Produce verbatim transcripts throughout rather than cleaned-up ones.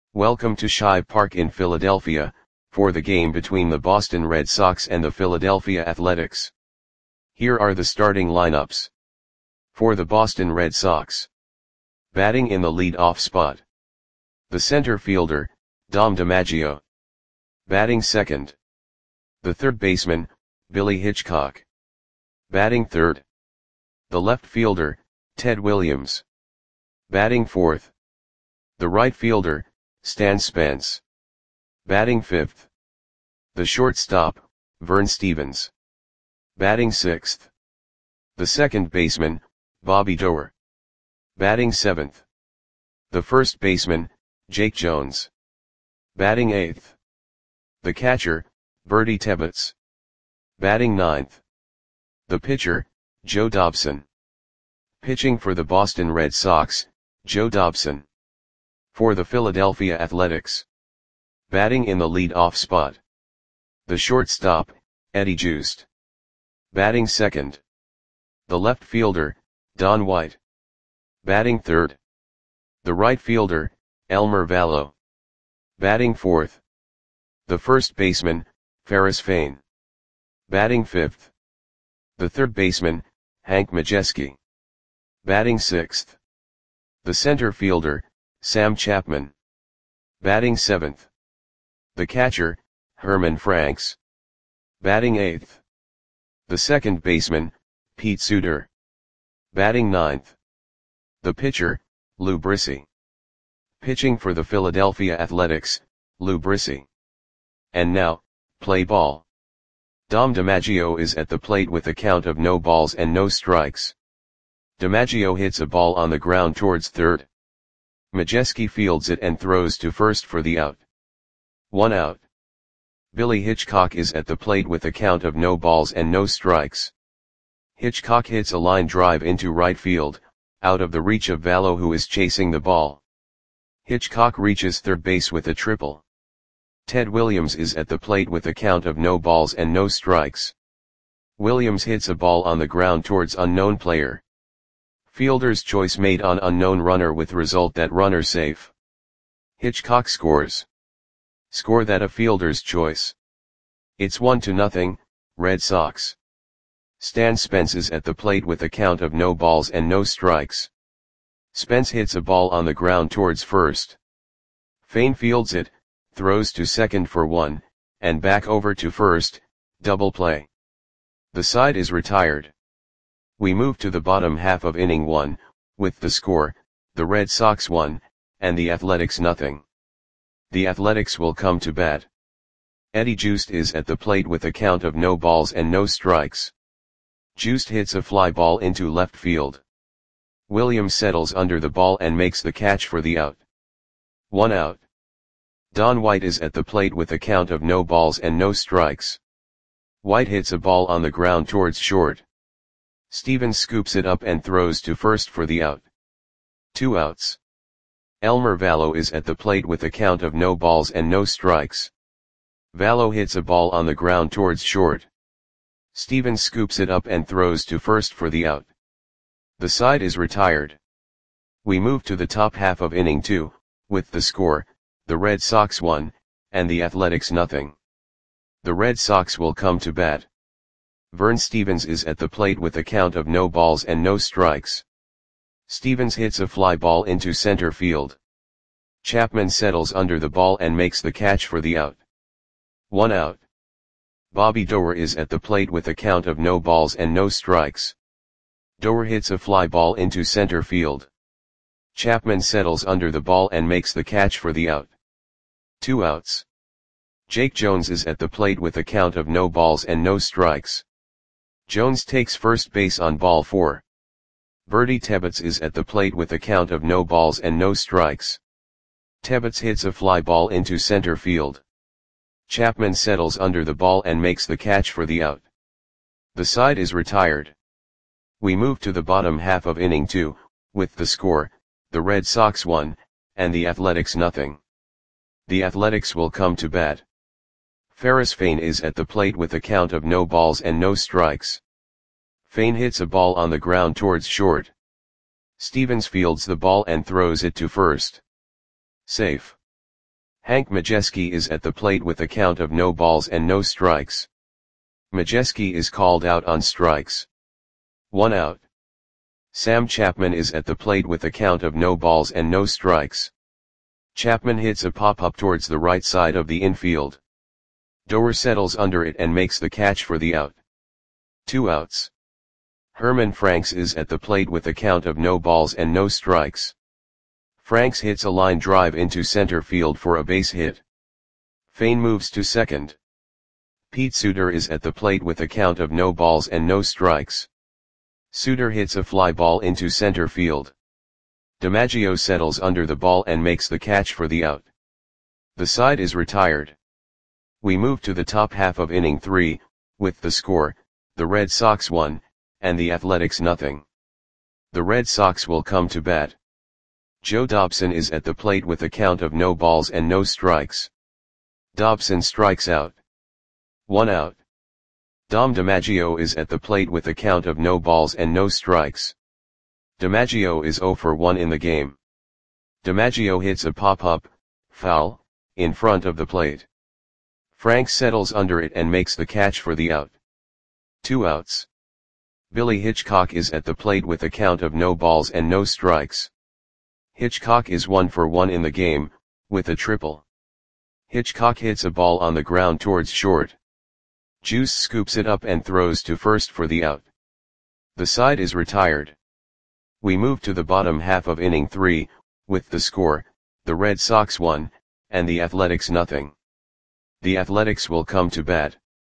Welcome to Shibe Park in Philadelphia, for the game between the Boston Red Sox and the Philadelphia Athletics. Here are the starting lineups. For the Boston Red Sox. Batting in the lead-off spot. The center fielder, Dom DiMaggio. Batting second. The third baseman, Billy Hitchcock. Batting third. The left fielder, Ted Williams. Batting fourth. The right fielder, Stan Spence. Batting fifth. The shortstop, Vern Stephens. Batting sixth. The second baseman, Bobby Doerr. Batting seventh. The first baseman, Jake Jones. Batting eighth. The catcher, Bertie Tebbetts. Batting ninth. The pitcher, Joe Dobson. Pitching for the Boston Red Sox, Joe Dobson. For the Philadelphia Athletics. Batting in the lead-off spot. The shortstop, Eddie Joost. Batting second. The left fielder, Don White. Batting third. The right fielder, Elmer Valo. Batting fourth. The first baseman, Ferris Fain. Batting fifth. The third baseman, Hank Majeski. Batting sixth. The center fielder, Sam Chapman. Batting seventh. The catcher, Herman Franks. Batting eighth. The second baseman, Pete Suter. Batting ninth. The pitcher, Lou Brissy. Pitching for the Philadelphia Athletics, Lou Brissy. And now, play ball. Dom DiMaggio is at the plate with a count of no balls and no strikes. DiMaggio hits a ball on the ground towards third. Majeski fields it and throws to first for the out. One out. Billy Hitchcock is at the plate with a count of no balls and no strikes. Hitchcock hits a line drive into right field, out of the reach of Valo, who is chasing the ball. Hitchcock reaches third base with a triple. Ted Williams is at the plate with a count of no balls and no strikes. Williams hits a ball on the ground towards unknown player. Fielder's choice made on unknown runner with result that runner safe. Hitchcock scores. Score that a fielder's choice. It's one to nothing, Red Sox. Stan Spence is at the plate with a count of no balls and no strikes. Spence hits a ball on the ground towards first. Fain fields it, throws to second for one, and back over to first, double play. The side is retired. We move to the bottom half of inning one, with the score, the Red Sox one, and the Athletics nothing. The Athletics will come to bat. Eddie Joost is at the plate with a count of no balls and no strikes. Joost hits a fly ball into left field. Williams settles under the ball and makes the catch for the out. One out. Don White is at the plate with a count of no balls and no strikes. White hits a ball on the ground towards short. Stephens scoops it up and throws to first for the out. Two outs. Elmer Valo is at the plate with a count of no balls and no strikes. Valo hits a ball on the ground towards short. Stephens scoops it up and throws to first for the out. The side is retired. We move to the top half of inning two, with the score, the Red Sox one, and the Athletics nothing. The Red Sox will come to bat. Vern Stephens is at the plate with a count of no balls and no strikes. Stephens hits a fly ball into center field. Chapman settles under the ball and makes the catch for the out. One out. Bobby Doerr is at the plate with a count of no balls and no strikes. Doerr hits a fly ball into center field. Chapman settles under the ball and makes the catch for the out. Two outs. Jake Jones is at the plate with a count of no balls and no strikes. Jones takes first base on ball four. Bertie Tebbetts is at the plate with a count of no balls and no strikes. Tebbetts hits a fly ball into center field. Chapman settles under the ball and makes the catch for the out. The side is retired. We move to the bottom half of inning two, with the score, the Red Sox one, and the Athletics nothing. The Athletics will come to bat. Ferris Fain is at the plate with a count of no balls and no strikes. Fain hits a ball on the ground towards short. Stephens fields the ball and throws it to first. Safe. Hank Majeski is at the plate with a count of no balls and no strikes. Majeski is called out on strikes. One out. Sam Chapman is at the plate with a count of no balls and no strikes. Chapman hits a pop-up towards the right side of the infield. Doer settles under it and makes the catch for the out. Two outs. Herman Franks is at the plate with a count of no balls and no strikes. Franks hits a line drive into center field for a base hit. Fain moves to second. Pete Suter is at the plate with a count of no balls and no strikes. Suter hits a fly ball into center field. DiMaggio settles under the ball and makes the catch for the out. The side is retired. We move to the top half of inning three, with the score, the Red Sox one, and the Athletics nothing. The Red Sox will come to bat. Joe Dobson is at the plate with a count of no balls and no strikes. Dobson strikes out. One out. Dom DiMaggio is at the plate with a count of no balls and no strikes. DiMaggio is zero for one in the game. DiMaggio hits a pop-up, foul, in front of the plate. Frank settles under it and makes the catch for the out. Two outs. Billy Hitchcock is at the plate with a count of no balls and no strikes. Hitchcock is one for one in the game, with a triple. Hitchcock hits a ball on the ground towards short. Juice scoops it up and throws to first for the out. The side is retired. We move to the bottom half of inning three, with the score, the Red Sox one, and the Athletics nothing. The Athletics will come to bat.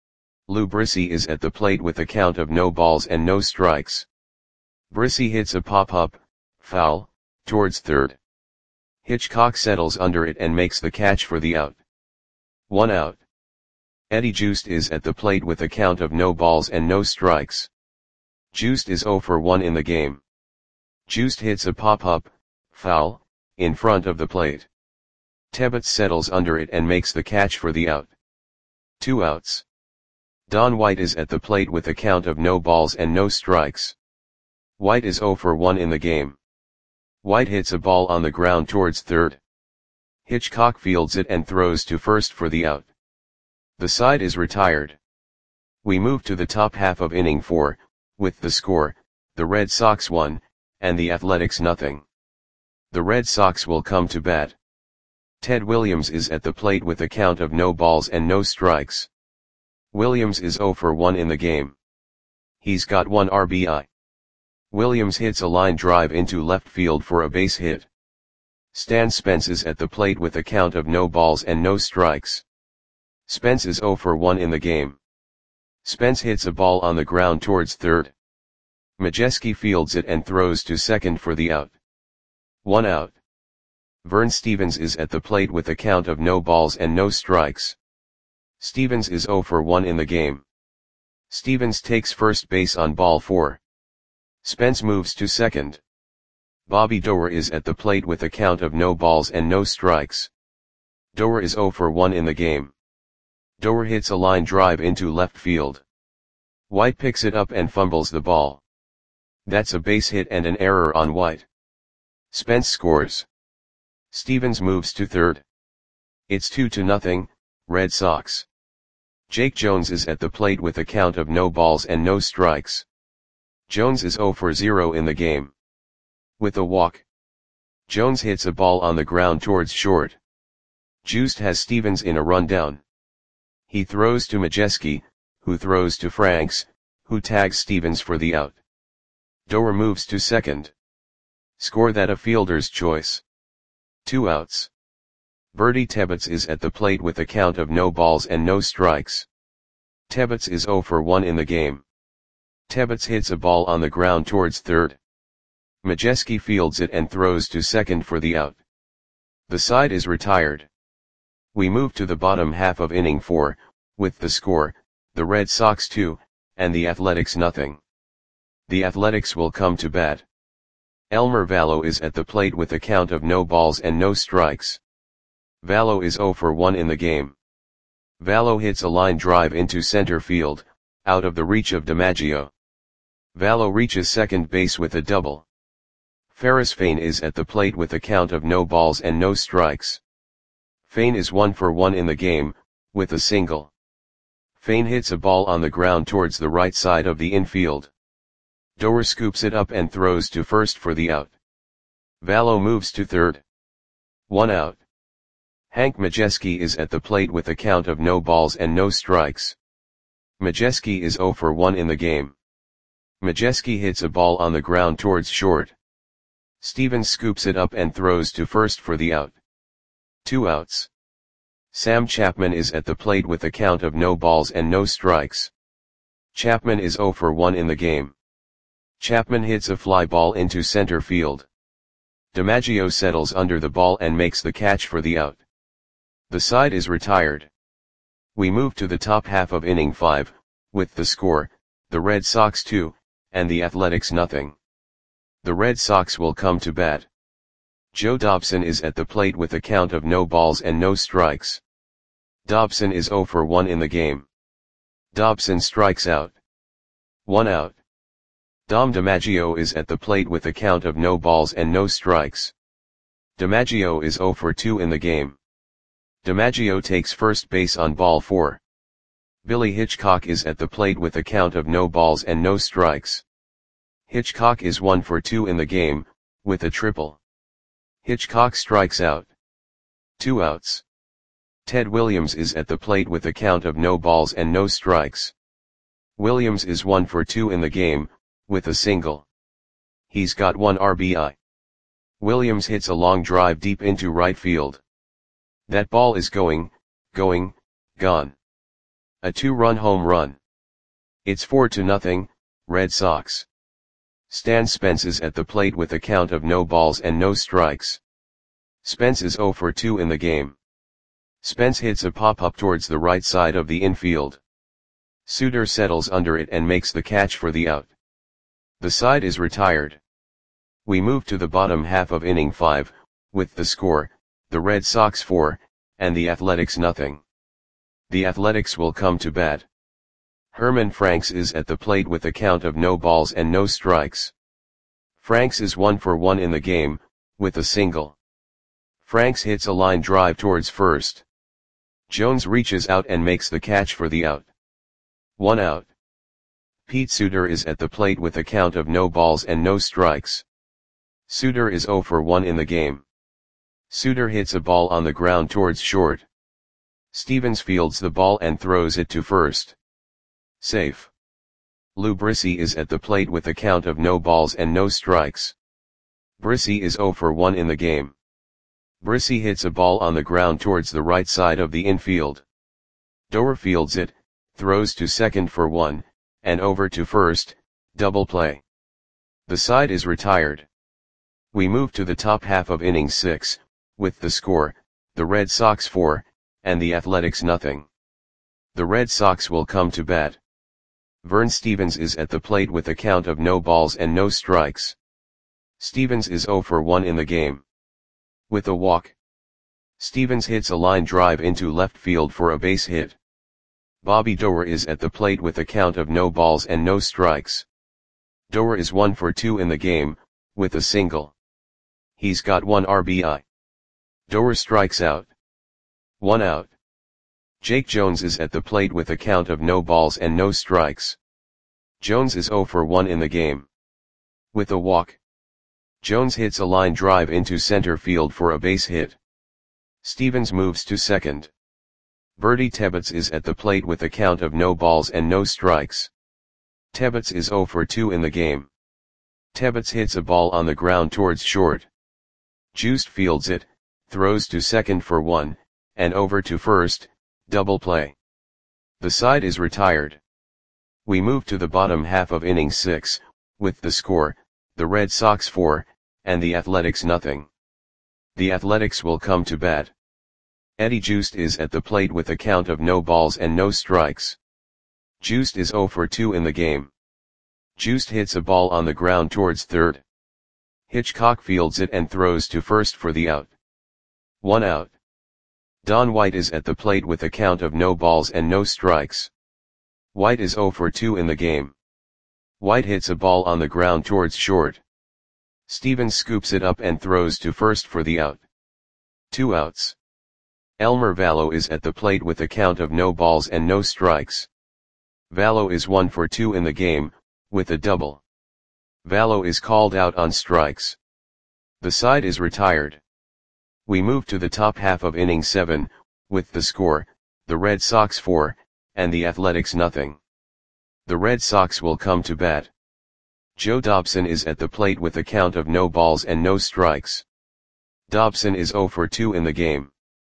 Lou Brissy is at the plate with a count of no balls and no strikes. Brissy hits a pop-up, foul, towards third. Hitchcock settles under it and makes the catch for the out. One out. Eddie Juiced is at the plate with a count of no balls and no strikes. Juiced is zero for one in the game. Juiced hits a pop-up, foul, in front of the plate. Tebbets settles under it and makes the catch for the out. Two outs. Don White is at the plate with a count of no balls and no strikes. White is zero for one in the game. White hits a ball on the ground towards third. Hitchcock fields it and throws to first for the out. The side is retired. We move to the top half of inning four, with the score, the Red Sox one, and the Athletics nothing. The Red Sox will come to bat. Ted Williams is at the plate with a count of no balls and no strikes. Williams is zero for one in the game. He's got one R B I. Williams hits a line drive into left field for a base hit. Stan Spence is at the plate with a count of no balls and no strikes. Spence is zero for one in the game. Spence hits a ball on the ground towards third. Majeski fields it and throws to second for the out. One out. Vern Stevens is at the plate with a count of no balls and no strikes. Stevens is zero for one in the game. Stevens takes first base on ball four. Spence moves to second. Bobby Doer is at the plate with a count of no balls and no strikes. Doer is zero for one in the game. Doer hits a line drive into left field. White picks it up and fumbles the ball. That's a base hit and an error on White. Spence scores. Stevens moves to third. It's two to nothing, Red Sox. Jake Jones is at the plate with a count of no balls and no strikes. Jones is zero for zero in the game. With a walk. Jones hits a ball on the ground towards short. Juiced has Stevens in a rundown. He throws to Majeski, who throws to Franks, who tags Stevens for the out. Doer moves to second. Score that a fielder's choice. Two outs. Bertie Tebbets is at the plate with a count of no balls and no strikes. Tebbets is zero for one in the game. Tebbets hits a ball on the ground towards third. Majeski fields it and throws to second for the out. The side is retired. We move to the bottom half of inning four, with the score, the Red Sox two, and the Athletics nothing. The Athletics will come to bat. Elmer Vallo is at the plate with a count of no balls and no strikes. Vallo is zero for one in the game. Vallo hits a line drive into center field, out of the reach of DiMaggio. Vallo reaches second base with a double. Ferris Fain is at the plate with a count of no balls and no strikes. Fane is one for one in the game, with a single. Fane hits a ball on the ground towards the right side of the infield. Doer scoops it up and throws to first for the out. Vallow moves to third. One out. Hank Majeski is at the plate with a count of no balls and no strikes. Majeski is zero for one in the game. Majeski hits a ball on the ground towards short. Stevens scoops it up and throws to first for the out. Two outs. Sam Chapman is at the plate with a count of no balls and no strikes. Chapman is zero for one in the game. Chapman hits a fly ball into center field. DiMaggio settles under the ball and makes the catch for the out. The side is retired. We move to the top half of inning five, with the score, the Red Sox two, and the Athletics nothing. The Red Sox will come to bat. Joe Dobson is at the plate with a count of no balls and no strikes. Dobson is zero for one in the game. Dobson strikes out. One out. Dom DiMaggio is at the plate with a count of no balls and no strikes. DiMaggio is zero for two in the game. DiMaggio takes first base on ball four. Billy Hitchcock is at the plate with a count of no balls and no strikes. Hitchcock is one for two in the game, with a triple. Hitchcock strikes out. Two outs. Ted Williams is at the plate with a count of no balls and no strikes. Williams is one for two in the game, with a single. He's got one R B I. Williams hits a long drive deep into right field. That ball is going, going, gone. A two-run home run. It's four to nothing, Red Sox. Stan Spence is at the plate with a count of no balls and no strikes. Spence is zero for two in the game. Spence hits a pop-up towards the right side of the infield. Suter settles under it and makes the catch for the out. The side is retired. We move to the bottom half of inning five, with the score, the Red Sox four, and the Athletics nothing. The Athletics will come to bat. Herman Franks is at the plate with a count of no balls and no strikes. Franks is one for one in the game, with a single. Franks hits a line drive towards first. Jones reaches out and makes the catch for the out. One out. Pete Suter is at the plate with a count of no balls and no strikes. Suter is zero for one in the game. Suter hits a ball on the ground towards short. Stevens fields the ball and throws it to first. Safe. Lou Brissy is at the plate with a count of no balls and no strikes. Brissy is zero for one in the game. Brissy hits a ball on the ground towards the right side of the infield. Doer fields it, throws to second for one, and over to first, double play. The side is retired. We move to the top half of inning six, with the score, the Red Sox four, and the Athletics nothing. The Red Sox will come to bat. Vern Stevens is at the plate with a count of no balls and no strikes. Stevens is zero for one in the game. With a walk. Stevens hits a line drive into left field for a base hit. Bobby Doer is at the plate with a count of no balls and no strikes. Doer is one for two in the game, with a single. He's got one R B I. Doer strikes out. One out. Jake Jones is at the plate with a count of no balls and no strikes. Jones is zero for one in the game. With a walk. Jones hits a line drive into center field for a base hit. Stevens moves to second. Bertie Tebbets is at the plate with a count of no balls and no strikes. Tebbets is zero for two in the game. Tebbets hits a ball on the ground towards short. Juiced fields it, throws to second for one, and over to first, double play. The side is retired. We move to the bottom half of inning six, with the score, the Red Sox four, and the Athletics nothing. The Athletics will come to bat. Eddie Juiced is at the plate with a count of no balls and no strikes. Juiced is zero for two in the game. Juiced hits a ball on the ground towards third. Hitchcock fields it and throws to first for the out. One out. Don White is at the plate with a count of no balls and no strikes. White is zero for two in the game. White hits a ball on the ground towards short. Stevens scoops it up and throws to first for the out. Two outs. Elmer Vallow is at the plate with a count of no balls and no strikes. Vallow is one for two in the game, with a double. Vallow is called out on strikes. The side is retired. We move to the top half of inning seven, with the score, the Red Sox four, and the Athletics nothing. The Red Sox will come to bat. Joe Dobson is at the plate with a count of no balls and no strikes. Dobson is zero for two in the game.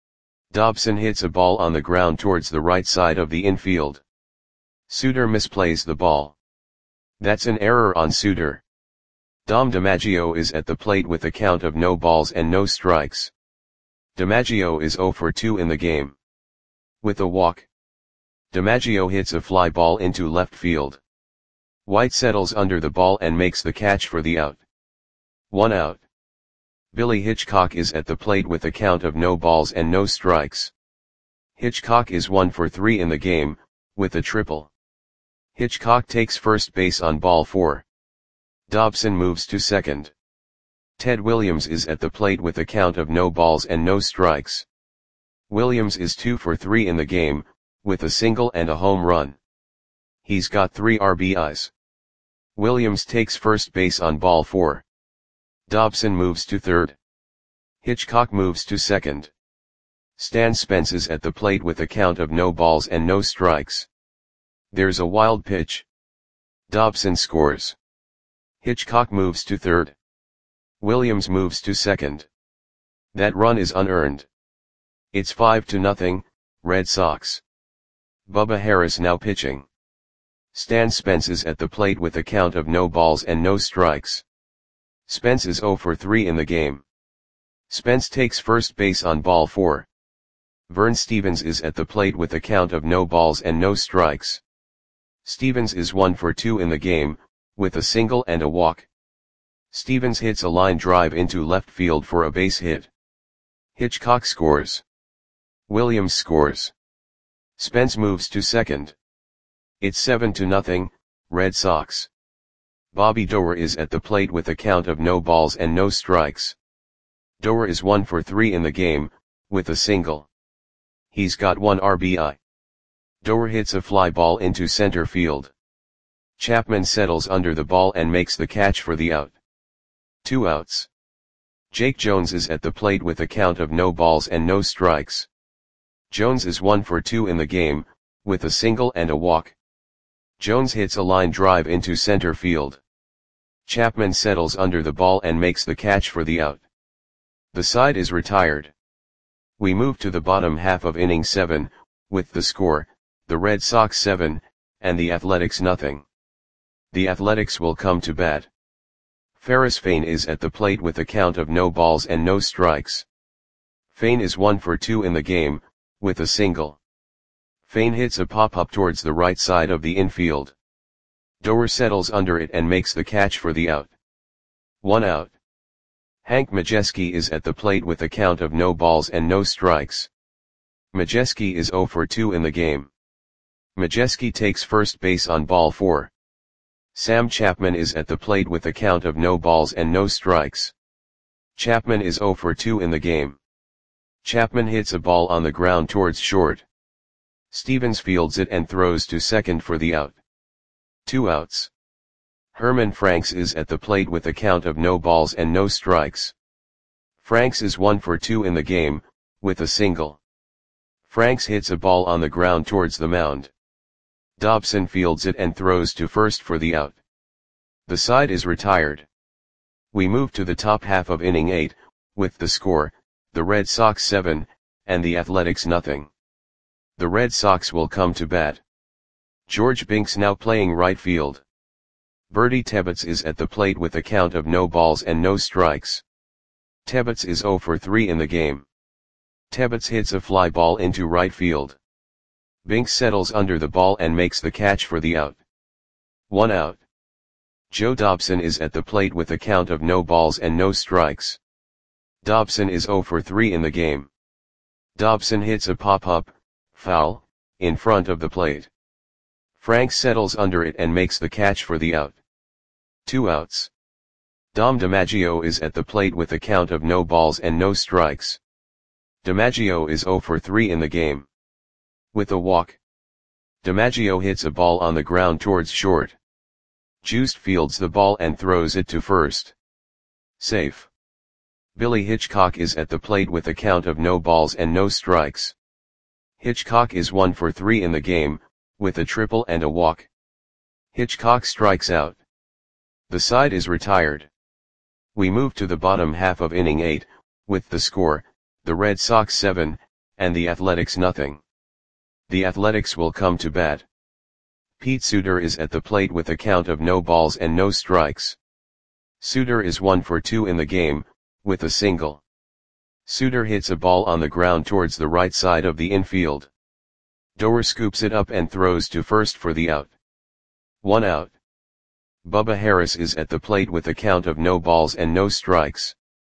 Dobson hits a ball on the ground towards the right side of the infield. Suter misplays the ball. That's an error on Suter. Dom DiMaggio is at the plate with a count of no balls and no strikes. DiMaggio is zero for two in the game. With a walk, DiMaggio hits a fly ball into left field. White settles under the ball and makes the catch for the out. One out. Billy Hitchcock is at the plate with a count of no balls and no strikes. Hitchcock is one for three in the game, with a triple. Hitchcock takes first base on ball four. Dobson moves to second. Ted Williams is at the plate with a count of no balls and no strikes. Williams is two for three in the game, with a single and a home run. He's got three R B Is. Williams takes first base on ball four. Dobson moves to third. Hitchcock moves to second. Stan Spence is at the plate with a count of no balls and no strikes. There's a wild pitch. Dobson scores. Hitchcock moves to third. Williams moves to second. That run is unearned. It's five to nothing, Red Sox. Bubba Harris now pitching. Stan Spence is at the plate with a count of no balls and no strikes. Spence is zero for three in the game. Spence takes first base on ball four. Vern Stevens is at the plate with a count of no balls and no strikes. Stevens is one for two in the game, with a single and a walk. Stevens hits a line drive into left field for a base hit. Hitchcock scores. Williams scores. Spence moves to second. It's seven to nothing, Red Sox. Bobby Doerr is at the plate with a count of no balls and no strikes. Doerr is one for three in the game, with a single. He's got one R B I. Doerr hits a fly ball into center field. Chapman settles under the ball and makes the catch for the out. Two outs. Jake Jones is at the plate with a count of no balls and no strikes. Jones is one for two in the game, with a single and a walk. Jones hits a line drive into center field. Chapman settles under the ball and makes the catch for the out. The side is retired. We move to the bottom half of inning seven, with the score, the Red Sox seven, and the Athletics nothing. The Athletics will come to bat. Ferris Fain is at the plate with a count of no balls and no strikes. Fain is one for two in the game, with a single. Fain hits a pop-up towards the right side of the infield. Doerr settles under it and makes the catch for the out. One out. Hank Majeski is at the plate with a count of no balls and no strikes. Majeski is zero for two in the game. Majeski takes first base on ball four. Sam Chapman is at the plate with a count of no balls and no strikes. Chapman is zero for two in the game. Chapman hits a ball on the ground towards short. Stevens fields it and throws to second for the out. Two outs. Herman Franks is at the plate with a count of no balls and no strikes. Franks is one for two in the game, with a single. Franks hits a ball on the ground towards the mound. Dobson fields it and throws to first for the out. The side is retired. We move to the top half of inning eight, with the score, the Red Sox seven, and the Athletics nothing. The Red Sox will come to bat. George Binks now playing right field. Bertie Tebbetts is at the plate with a count of no balls and no strikes. Tebbetts is zero for three in the game. Tebbetts hits a fly ball into right field. Binks settles under the ball and makes the catch for the out. One out. Joe Dobson is at the plate with a count of no balls and no strikes. Dobson is zero for three in the game. Dobson hits a pop-up, foul, in front of the plate. Frank settles under it and makes the catch for the out. Two outs. Dom DiMaggio is at the plate with a count of no balls and no strikes. DiMaggio is zero for three in the game. With a walk. DiMaggio hits a ball on the ground towards short. Juste fields the ball and throws it to first. Safe. Billy Hitchcock is at the plate with a count of no balls and no strikes. Hitchcock is one for three in the game, with a triple and a walk. Hitchcock strikes out. The side is retired. We move to the bottom half of inning eight, with the score, the Red Sox seven, and the Athletics nothing. The Athletics will come to bat. Pete Suter is at the plate with a count of no balls and no strikes. Suter is one for two in the game, with a single. Suter hits a ball on the ground towards the right side of the infield. Doer scoops it up and throws to first for the out. One out. Bubba Harris is at the plate with a count of no balls and no strikes.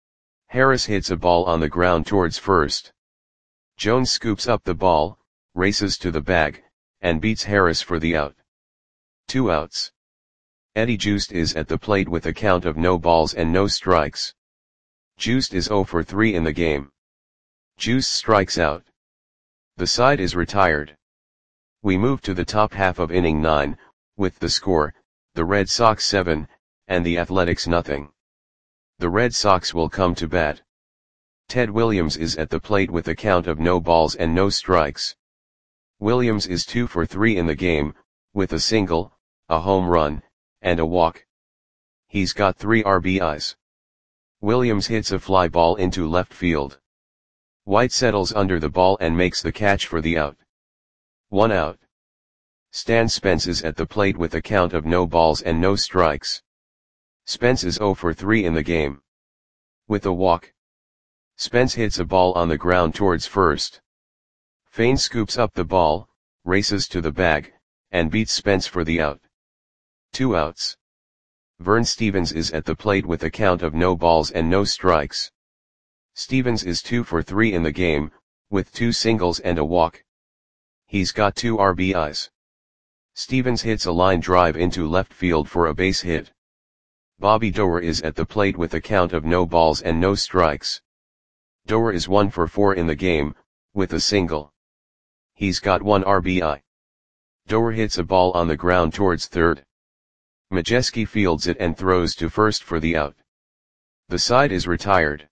Harris hits a ball on the ground towards first. Jones scoops up the ball, races to the bag, and beats Harris for the out. Two outs. Eddie Juste is at the plate with a count of no balls and no strikes. Juste is zero for three in the game. Juste strikes out. The side is retired. We move to the top half of inning nine, with the score, the Red Sox seven, and the Athletics nothing. The Red Sox will come to bat. Ted Williams is at the plate with a count of no balls and no strikes. Williams is two for three in the game, with a single, a home run, and a walk. He's got three R B Is. Williams hits a fly ball into left field. White settles under the ball and makes the catch for the out. One out. Stan Spence is at the plate with a count of no balls and no strikes. Spence is zero for three in the game. With a walk. Spence hits a ball on the ground towards first. Fain scoops up the ball, races to the bag, and beats Spence for the out. Two outs. Vern Stevens is at the plate with a count of no balls and no strikes. Stevens is two for three in the game, with two singles and a walk. He's got two R B Is. Stevens hits a line drive into left field for a base hit. Bobby Doer is at the plate with a count of no balls and no strikes. Doer is one for four in the game, with a single. He's got one R B I. Doer hits a ball on the ground towards third. Majeski fields it and throws to first for the out. The side is retired.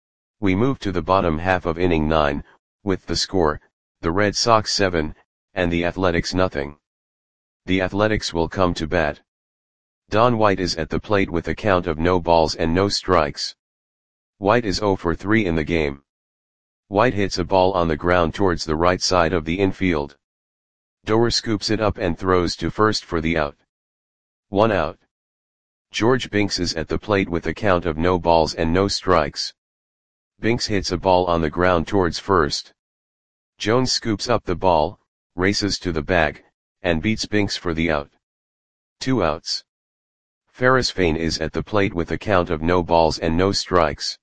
We move to the bottom half of inning nine, with the score, the Red Sox seven, and the Athletics nothing. The Athletics will come to bat. Don White is at the plate with a count of no balls and no strikes. White is zero for three in the game. White hits a ball on the ground towards the right side of the infield. Doer scoops it up and throws to first for the out. One out. George Binks is at the plate with a count of no balls and no strikes. Binks hits a ball on the ground towards first. Jones scoops up the ball, races to the bag, and beats Binks for the out. Two outs. Ferris Fain is at the plate with a count of no balls and no strikes.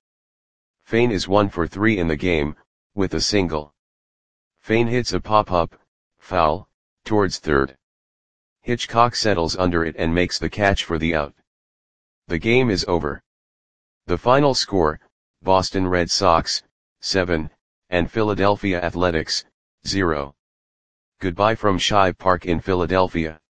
Fain is one for three in the game, with a single. Fain hits a pop-up, foul, towards third. Hitchcock settles under it and makes the catch for the out. The game is over. The final score, Boston Red Sox, seven, and Philadelphia Athletics, zero. Goodbye from Shive Park in Philadelphia.